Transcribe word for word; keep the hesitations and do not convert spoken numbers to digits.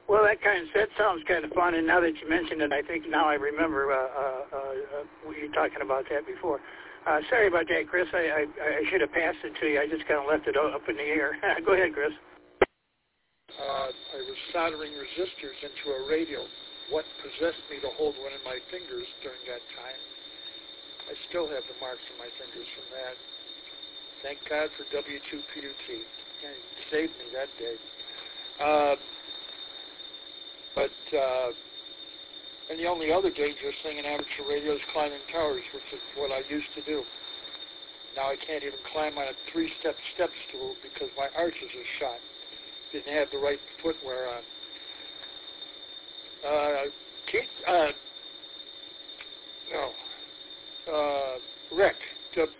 Well, that kind of that sounds kind of fun. And now that you mentioned it, I think now I remember uh, uh, uh, what you were talking about that before. Uh, sorry about that, Chris. I, I, I should have passed it to you. I just kind of left it up in the air. Go ahead, Chris. Uh, I was soldering resistors into a radio. What possessed me to hold one in my fingers during that time? I still have the marks on my fingers from that. Thank God for W two P U T. It saved me that day. Uh, but, uh, and the only other dangerous thing in amateur radio is climbing towers, which is what I used to do. Now I can't even climb on a three-step step stool because my arches are shot. Didn't have the right footwear on. Uh, Keith, uh, no, uh, Rick,